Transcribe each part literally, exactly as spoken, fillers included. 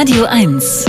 Radio eins.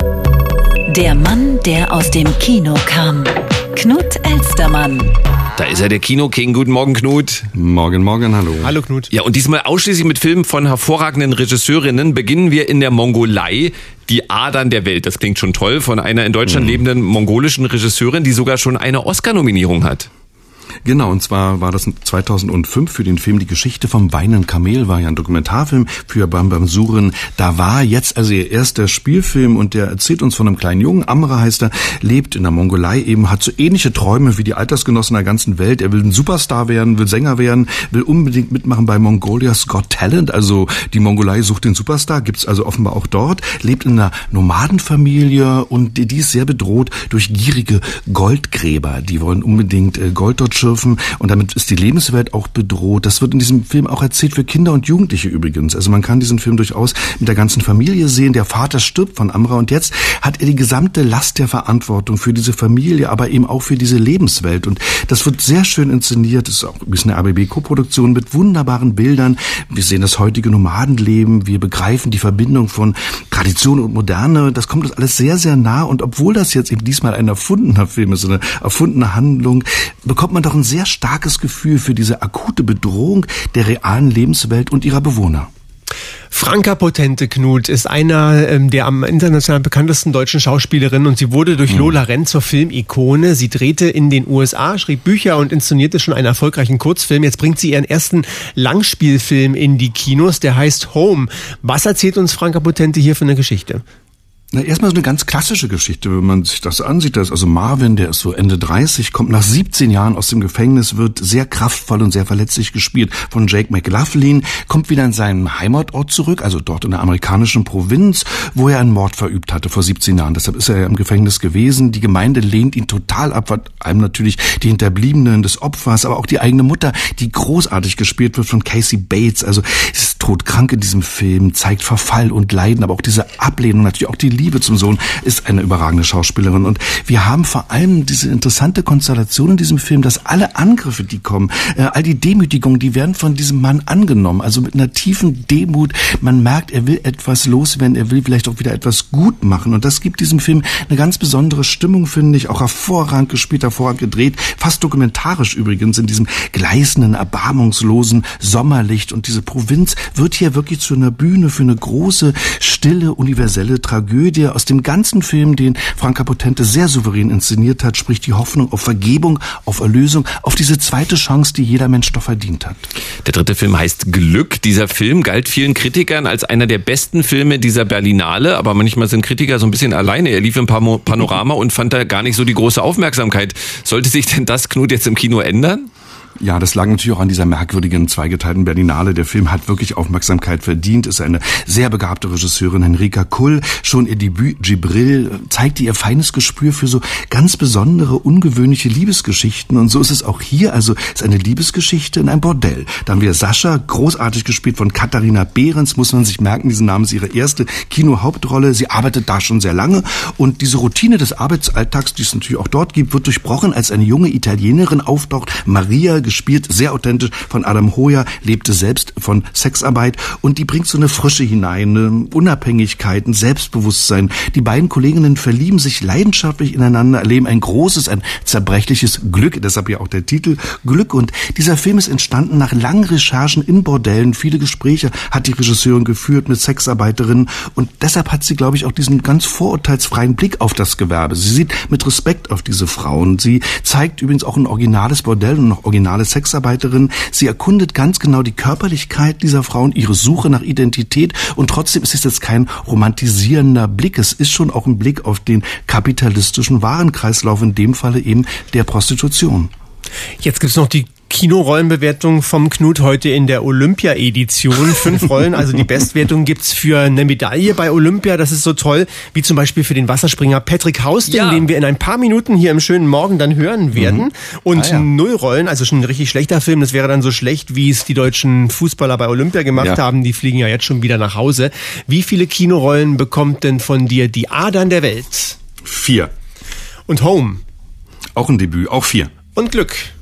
Der Mann, der aus dem Kino kam. Knut Elstermann. Da ist er, der Kino-King. Guten Morgen, Knut. Morgen, morgen, hallo. Hallo, Knut. Ja, und diesmal ausschließlich mit Filmen von hervorragenden Regisseurinnen. Beginnen wir in der Mongolei. Die Adern der Welt. Das klingt schon toll. Von einer in Deutschland mhm. lebenden mongolischen Regisseurin, die sogar schon eine Oscar-Nominierung hat. Genau, und zwar war das zweitausendfünf für den Film Die Geschichte vom weinenden Kamel, war ja ein Dokumentarfilm für Bam Bam Suren. Da war jetzt also ihr erster Spielfilm und der erzählt uns von einem kleinen Jungen, Amra heißt er, lebt in der Mongolei eben, hat so ähnliche Träume wie die Altersgenossen der ganzen Welt. Er will ein Superstar werden, will Sänger werden, will unbedingt mitmachen bei Mongolia's Got Talent, also die Mongolei sucht den Superstar, gibt's also offenbar auch dort, lebt in einer Nomadenfamilie und die ist sehr bedroht durch gierige Goldgräber. Die wollen unbedingt Gold dort schürfen und damit ist die Lebenswelt auch bedroht. Das wird in diesem Film auch erzählt für Kinder und Jugendliche übrigens. Also man kann diesen Film durchaus mit der ganzen Familie sehen. Der Vater stirbt von Amra und jetzt hat er die gesamte Last der Verantwortung für diese Familie, aber eben auch für diese Lebenswelt. Und das wird sehr schön inszeniert. Das ist auch ein bisschen eine A B B-Koproduktion mit wunderbaren Bildern. Wir sehen das heutige Nomadenleben. Wir begreifen die Verbindung von Tradition und Moderne. Das kommt uns alles sehr, sehr nah. Und obwohl das jetzt eben diesmal ein erfundener Film ist, eine erfundene Handlung, bekommt man doch ein sehr starkes Gefühl für diese akute Bedrohung der realen Lebenswelt und ihrer Bewohner. Franka Potente, Knut, ist einer ähm, der am international bekanntesten deutschen Schauspielerinnen und sie wurde durch mhm. Lola Renn zur Filmikone. Sie drehte in den U S A, schrieb Bücher und inszenierte schon einen erfolgreichen Kurzfilm. Jetzt bringt sie ihren ersten Langspielfilm in die Kinos, der heißt Home. Was erzählt uns Franka Potente hier für eine Geschichte? Na, erstmal so eine ganz klassische Geschichte, wenn man sich das ansieht. Das ist also Marvin, der ist so Ende dreißig, kommt nach siebzehn Jahren aus dem Gefängnis, wird sehr kraftvoll und sehr verletzlich gespielt von Jake McLaughlin, kommt wieder in seinen Heimatort zurück, also dort in der amerikanischen Provinz, wo er einen Mord verübt hatte vor siebzehn Jahren. Deshalb ist er ja im Gefängnis gewesen. Die Gemeinde lehnt ihn total ab, vor allem natürlich die Hinterbliebenen des Opfers, aber auch die eigene Mutter, die großartig gespielt wird von Casey Bates. Also ist todkrank in diesem Film, zeigt Verfall und Leiden, aber auch diese Ablehnung, natürlich auch die Liebe zum Sohn, ist eine überragende Schauspielerin. Und wir haben vor allem diese interessante Konstellation in diesem Film, dass alle Angriffe, die kommen, äh, all die Demütigungen, die werden von diesem Mann angenommen. Also mit einer tiefen Demut. Man merkt, er will etwas loswerden, er will vielleicht auch wieder etwas gut machen. Und das gibt diesem Film eine ganz besondere Stimmung, finde ich. Auch hervorragend gespielt, hervorragend gedreht. Fast dokumentarisch übrigens in diesem gleißenden, erbarmungslosen Sommerlicht. Und diese Provinz wird hier wirklich zu einer Bühne für eine große, stille, universelle Tragödie. Aus dem ganzen Film, den Franka Potente sehr souverän inszeniert hat, spricht die Hoffnung auf Vergebung, auf Erlösung, auf diese zweite Chance, die jeder Mensch doch verdient hat. Der dritte Film heißt Glück. Dieser Film galt vielen Kritikern als einer der besten Filme dieser Berlinale, aber manchmal sind Kritiker so ein bisschen alleine. Er lief im Panorama und fand da gar nicht so die große Aufmerksamkeit. Sollte sich denn das, Knut, jetzt im Kino ändern? Ja, das lag natürlich auch an dieser merkwürdigen zweigeteilten Berlinale. Der Film hat wirklich Aufmerksamkeit verdient, ist eine sehr begabte Regisseurin, Henrika Kull. Schon ihr Debüt Gibril zeigte ihr feines Gespür für so ganz besondere, ungewöhnliche Liebesgeschichten. Und so ist es auch hier. Also es ist eine Liebesgeschichte in einem Bordell. Da haben wir Sascha, großartig gespielt von Katharina Behrens, muss man sich merken, diesen Namen ist ihre erste Kinohauptrolle. Sie arbeitet da schon sehr lange. Und diese Routine des Arbeitsalltags, die es natürlich auch dort gibt, wird durchbrochen, als eine junge Italienerin auftaucht, Maria, gespielt, sehr authentisch von Adam Hoyer, lebte selbst von Sexarbeit und die bringt so eine Frische hinein, eine Unabhängigkeit, ein Selbstbewusstsein. Die beiden Kolleginnen verlieben sich leidenschaftlich ineinander, erleben ein großes, ein zerbrechliches Glück, deshalb ja auch der Titel Glück. Und dieser Film ist entstanden nach langen Recherchen in Bordellen, viele Gespräche hat die Regisseurin geführt mit Sexarbeiterinnen und deshalb hat sie, glaube ich, auch diesen ganz vorurteilsfreien Blick auf das Gewerbe. Sie sieht mit Respekt auf diese Frauen. Sie zeigt übrigens auch ein originales Bordell und noch original Sexarbeiterin. Sie erkundet ganz genau die Körperlichkeit dieser Frauen, ihre Suche nach Identität und trotzdem ist es jetzt kein romantisierender Blick. Es ist schon auch ein Blick auf den kapitalistischen Warenkreislauf, in dem Falle eben der Prostitution. Jetzt gibt's noch die Kinorollenbewertung vom Knut heute in der Olympia-Edition. Fünf Rollen, also die Bestwertung gibt's für eine Medaille bei Olympia. Das ist so toll, wie zum Beispiel für den Wasserspringer Patrick Hausting, ja. den wir in ein paar Minuten hier im schönen Morgen dann hören werden. Mhm. Und ah, ja. null Rollen, also schon ein richtig schlechter Film. Das wäre dann so schlecht, wie es die deutschen Fußballer bei Olympia gemacht ja. haben. Die fliegen ja jetzt schon wieder nach Hause. Wie viele Kinorollen bekommt denn von dir Die Adern der Welt? Vier. Und Home? Auch ein Debüt, auch vier. Und Glück?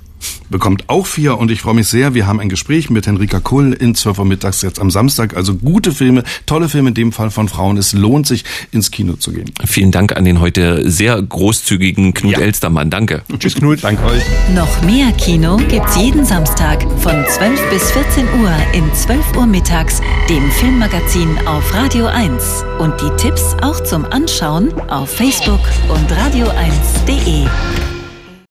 bekommt auch vier und ich freue mich sehr. Wir haben ein Gespräch mit Henrika Kull in zwölf Uhr mittags jetzt am Samstag. Also gute Filme, tolle Filme, in dem Fall von Frauen. Es lohnt sich, ins Kino zu gehen. Vielen Dank an den heute sehr großzügigen Knut ja. Elstermann. Danke. Tschüss Knut. Danke euch. Noch mehr Kino gibt's jeden Samstag von zwölf bis vierzehn Uhr in zwölf Uhr mittags, dem Filmmagazin auf Radio eins. Und die Tipps auch zum Anschauen auf Facebook und radio eins punkt de.